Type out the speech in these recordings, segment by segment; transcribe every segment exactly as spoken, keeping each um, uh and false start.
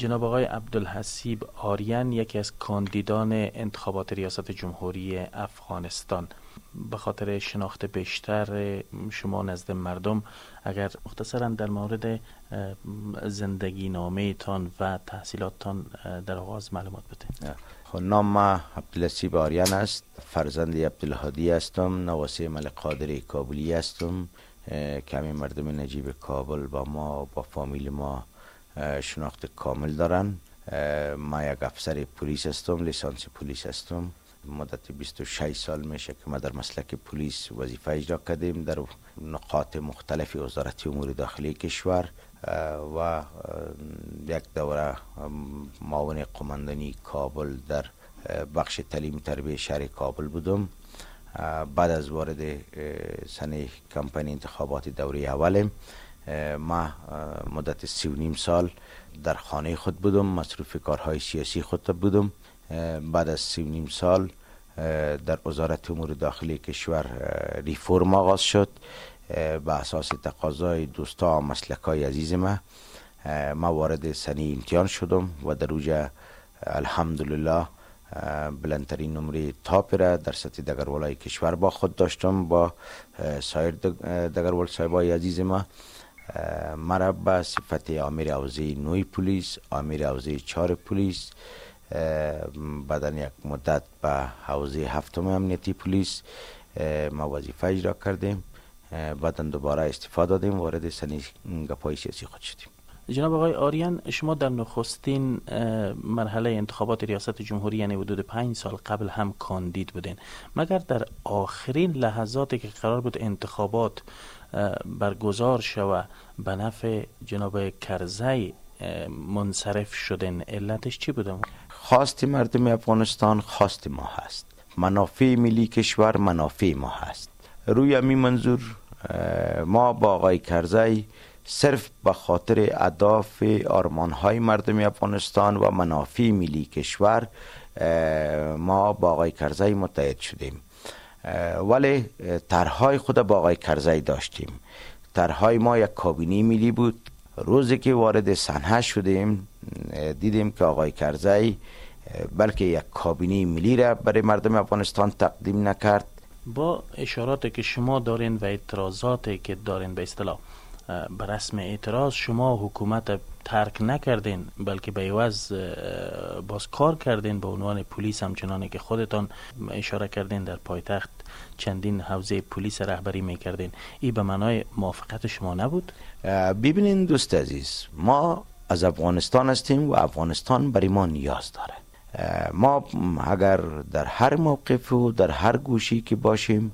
جناب آقای عبدالحسیب آریان یکی از کاندیدان انتخابات ریاست جمهوری افغانستان، به خاطر شناخت بیشتر شما نزد مردم اگر مختصرا در مورد زندگی نامه تان و تحصیلاتتان در آغاز معلومات بده. نام ما عبدالحسیب آریان است، فرزند عبدالهادی هستم، نواسه ملک قادر کابلی هستم که همین مردم نجیب کابل با ما با فامیل ما شناخت کامل دارن. ما یک افسر پلیس هستم، لیسانس پلیس هستم. مدت بیست و شش سال میشه که ما در مسلک پلیس وظیفه اجرا کردیم در نقاط مختلف وزارت امور داخلی کشور و یک دوره معاون قماندانی کابل در بخش تعلیم تربیت شهر کابل بودم. بعد از وارد سنه کمپین انتخابات دوره اولم ما مدت سی و نیم سال در خانه خود بودم، مصروف کارهای سیاسی خود بودم. بعد از سی و نیم سال در وزارت امور داخلی کشور ریفورم آغاز شد به اساس تقاضای دوستا و مسلکای عزیز ما. ما وارد سنه امتحان شدم و در اوجه الحمدلله بلندترین نمره تاپ را در سطح دگرولای کشور با خود داشتم با سایر دگرول صاحبای عزیز ما. مرا به صفت آمیر حوزه نوی پلیس، آمیر حوزه چهار پلیس، بعدن یک مدت به حوزه هفتم امنیتی پلیس ما وظیفه اجرا کردیم. بعدن دوباره استعفا دادیم، وارد سنی گپای سیاسی خود شدیم. جناب آقای آریان، شما در نخستین مرحله انتخابات ریاست جمهوری یعنی حدود پنج سال قبل هم کاندید بودین، مگر در آخرین لحظاتی که قرار بود انتخابات برگزار شود به نفع جناب کرزی منصرف شدن؟ علتش چی بوده؟ خواست مردم افغانستان خواست ما هست، منافع ملی کشور منافع ما هست. روی همین منظور ما با آقای کرزی صرف به خاطر اهداف آرمان‌های مردم افغانستان و منافع ملی کشور ما با آقای کرزی متحد شدیم، ولی طرحهای خود با آقای کرزی داشتیم. طرحهای ما یک کابینه ملی بود. روزی که وارد صحنه شدیم دیدیم که آقای کرزی بلکه یک کابینه ملی را برای مردم افغانستان تقدیم نکرد. با اشاراتی که شما دارین و اعتراضاتی که دارین به اصطلاح به رسم اعتراض شما حکومت ترک نکردین، بلکه به عوض باز کار کردین به عنوان پلیس، همچنانه که خودتان اشاره کردین در پایتخت چندین حوزه پلیس رهبری میکردین. این به معنای موافقت شما نبود؟ ببینین دوست عزیز، ما از افغانستان هستیم و افغانستان برای ما نیاز داره. ما اگر در هر موقف و در هر گوشی که باشیم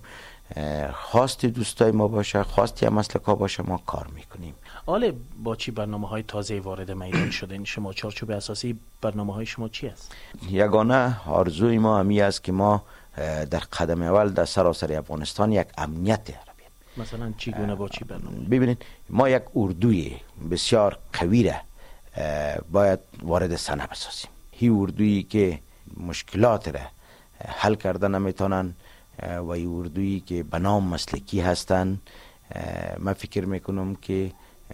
خواست دوستای ما باشه، خواست یا مسلکا باشه، ما کار میکنیم. حالا با چی برنامه های تازه وارد میدان شدین شما؟ چارچوب اساسی برنامه های شما چی است؟ یگانه آرزوی ما همی است که ما در قدم اول در سراسر افغانستان یک امنیت عربی. مثلا چی گونه با چی برنامه؟ ببینید ما یک اردوی بسیار قوی را باید وارد صحنه بسازیم. هی اردویی که مشکلات را حل کردن نمیتونن و ای اردویی که به نام مسلکی هستن، من فکر میکنم که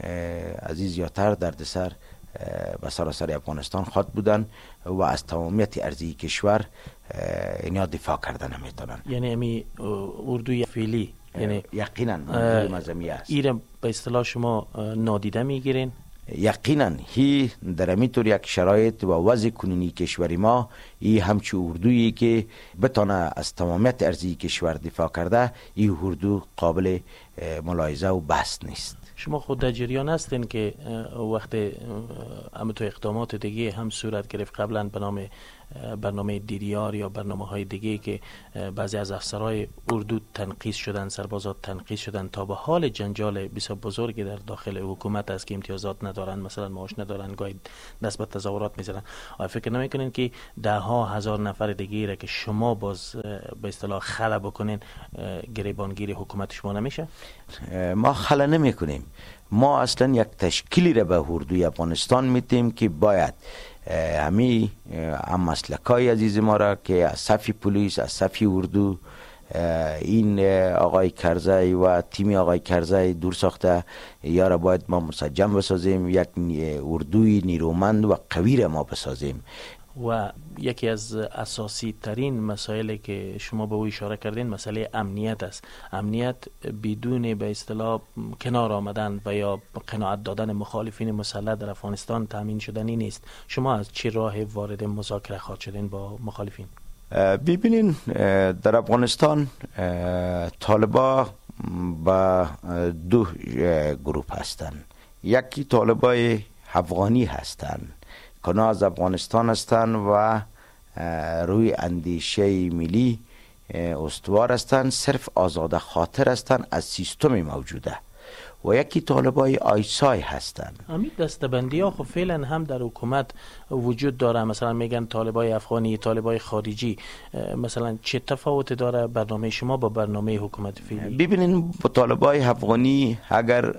از این زیادتر دردسر به سراسر افغانستان خواهد بودن و از تمامیت ارضی کشور اینا دفاع کردن نمیتونن. یعنی امی اردوی فعلی یعنی یقینا اردوی مزمی است. ایره به اصطلاح شما نادیده میگیرین؟ یقینا هی در همینطور یک شرایط و وضع کنونی کشوری ما ای همچون اردویی که بتانه از تمامیت ارضی کشور دفاع کرده، این اردو قابل ملاحظه و بحث نیست. شما خود در جریان هستین که وقت همتو اقدامات دیگه هم صورت گرفت قبلا به نام برنامه دیریار یا برنامه های دیگه که بعضی از افسرهای اردو تنقیص شدن، سربازات تنقیص شدن، تا به حال جنجال بسیار بزرگی در داخل حکومت است که امتیازات ندارن، مثلا معاش ندارن، گاهی دست به تظاهرات میزنن. آیا فکر نمیکنین که ده ها هزار نفر دیگه را که شما باز به اصطلاح خلا بکنین گریبانگیر حکومت شما نمیشه؟ ما خلا نمیکنیم. ما اصلا یک تشکیلی را به اردوی افغانستان میتیم که باید همی هم مسلکای عزیز ما را که از صف پلیس، از صف اردو این آقای کرزی و تیم آقای کرزی دور ساخته یا را باید ما مسجم بسازیم، یک اردوی نیرومند و قوی را ما بسازیم. و یکی از اساسی ترین مسائلی که شما به او اشاره کردین مسئله امنیت است. امنیت بدون به اصطلاح کنار آمدن و یا قناعت دادن مخالفین مسلح در افغانستان تامین شدنی نیست. شما از چه راه وارد مذاکره خواهد شدین با مخالفین؟ ببینین در افغانستان طالبا با دو گروه هستند. یکی طالبای افغانی هستند که از افغانستان هستند و روی اندیشه ملی استوار هستند، صرف آزاده خاطر هستند از سیستم موجوده. و یکی طالبای آیسای هستند. همین دستبندی ها خب فعلا هم در حکومت وجود داره. مثلا میگن طالبای افغانی، طالبای خارجی. مثلا چه تفاوت داره برنامه شما با برنامه حکومت فعلی؟ ببینین با طالبای افغانی اگر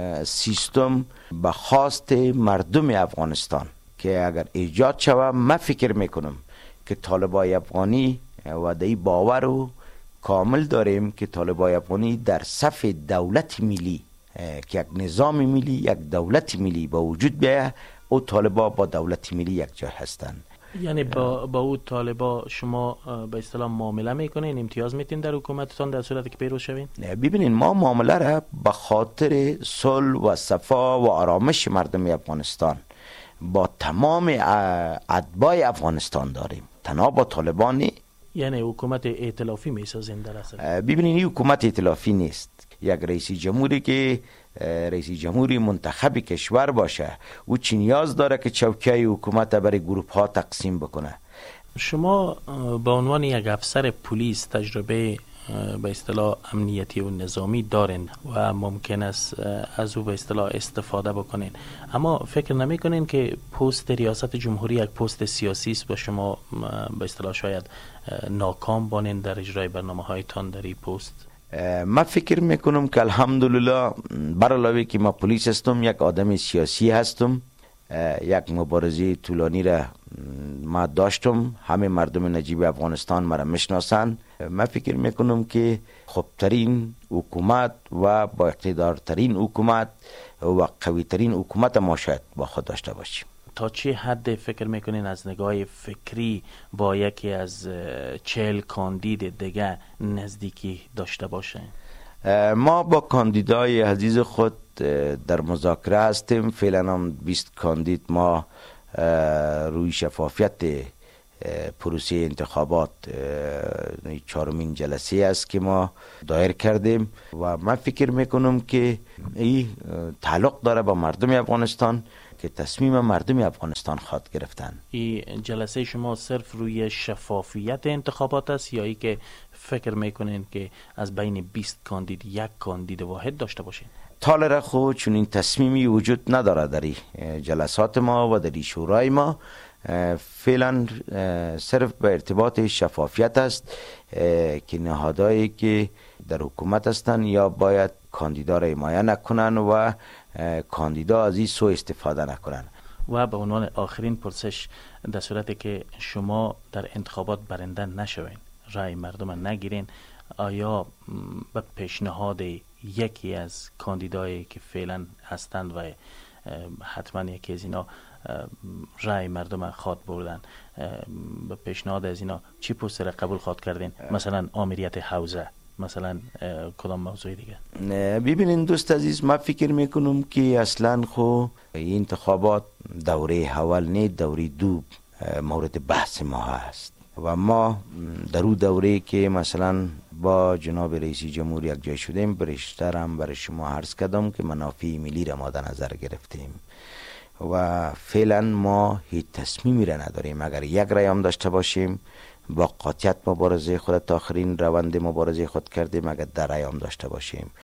سیستم به خواست مردم افغانستان که اگر ایجاد شود، من فکر میکنم که طالبای افغانی و دی باور رو کامل داریم که طالبای افغانی در صف دولت ملی که یک نظام ملی، یک دولت ملی با وجود بیاید، او طالبا با دولت ملی یک جای هستند. یعنی با با او طالبا شما به اصطلاح معامله میکنین، امتیاز میتین در حکومتتان در صورتی که پیروز شوین؟ ببینین ما معامله را به خاطر صلح و صفا و آرامش مردم افغانستان با تمام اتباع افغانستان داریم، تنها با طالبانی. یعنی حکومت ائتلافی میسازین در اصل؟ ببینین این حکومت ائتلافی نیست. یک رئیس جمهوری که رئیس جمهوری منتخب کشور باشه، او چی نیاز داره که چوکیه حکومت برای گروه ها تقسیم بکنه؟ شما به عنوان یک افسر پلیس تجربه به اصطلاح امنیتی و نظامی دارین و ممکن است از او به اصطلاح استفاده بکنین، اما فکر نمی کنین که پست ریاست جمهوری یک پست سیاسی است و شما به اصطلاح شاید ناکام بانین در اجرای برنامه هایتان در این پست؟ من فکر میکنم که الحمدلله بر علاوه که ما پلیس هستم، یک آدم سیاسی هستم. یک مبارزه طولانی را ما داشتم، همه مردم نجیب افغانستان مرا میشناسند. من فکر میکنم که خوبترین حکومت و با اقتدارترین حکومت و قویترین حکومت ما شاید با خود داشته باشیم. تا چه حد فکر میکنین از نگاه فکری با یکی از چهل کاندید دیگه نزدیکی داشته باشه؟ ما با کاندیدای عزیز خود در مذاکره هستیم. فعلا هم بیست کاندید ما روی شفافیت پروسه انتخابات چهارمین جلسه است که ما دایر کردیم و من فکر میکنم که این تعلق داره با مردم افغانستان که تصمیم مردم افغانستان خواهد گرفتن. این جلسه شما صرف روی شفافیت انتخابات است یا ای که فکر میکنین که از بین بیست کاندید یک کاندید واحد داشته باشین؟ طالر خود چون این تصمیمی وجود نداره در جلسات ما و در شورای ما. فعلا صرف به ارتباط شفافیت است که نهادهایی که در حکومت هستند یا باید کاندیدا را حمایت نکنن و کاندیدا از این سو استفاده نکنن. و به عنوان آخرین پرسش، در صورتی که شما در انتخابات برنده نشوین، رای مردم نگیرین، آیا به پیشنهاد یکی از کاندیدایی که فعلا هستند و حتما یکی از اینا رای مردم خواهد بردن، به پیشنهاد از اینا چی پست را قبول خواهد کردین؟ مثلا آمریت حوزه، مثلا کدام موضوع دیگه؟ ببینین دوست عزیز، من فکر میکنم که اصلا خو این انتخابات دوره اول نه، دوره دو مورد بحث ما هست و ما در اون دوره که مثلا با جناب رئیس جمهور یک جای شدیم، برشتر هم برای شما عرض کردم که منافع ملی را ما در نظر گرفتیم و فعلا ما هیچ تصمیمی را نداریم. اگر یک رای هم داشته باشیم با قاطعیت مبارزه خود تا آخرین روند مبارزه خود کردیم، اگر در رای هم داشته باشیم